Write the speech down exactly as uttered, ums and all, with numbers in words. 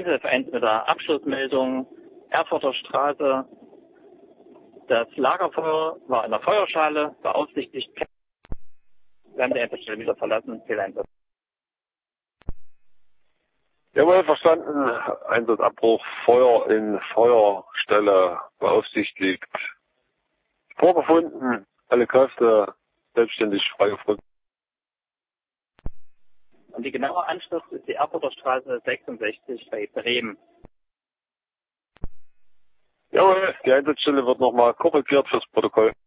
eins elf eins mit der Abschlussmeldung Erfurter Straße. Das Lagerfeuer war in der Feuerschale, beaufsichtigt. Wir haben die Einsatzstelle wieder verlassen. Fehleinsatz. Jawohl, verstanden. Einsatzabbruch, Feuer in Feuerstelle, beaufsichtigt. Vorgefunden, alle Kräfte selbstständig freigefunden. Und die genaue Anschrift ist die Erfurter Straße sechsundsechzig bei Bremen. Jawohl, die Einsatzstelle wird nochmal korrigiert fürs Protokoll.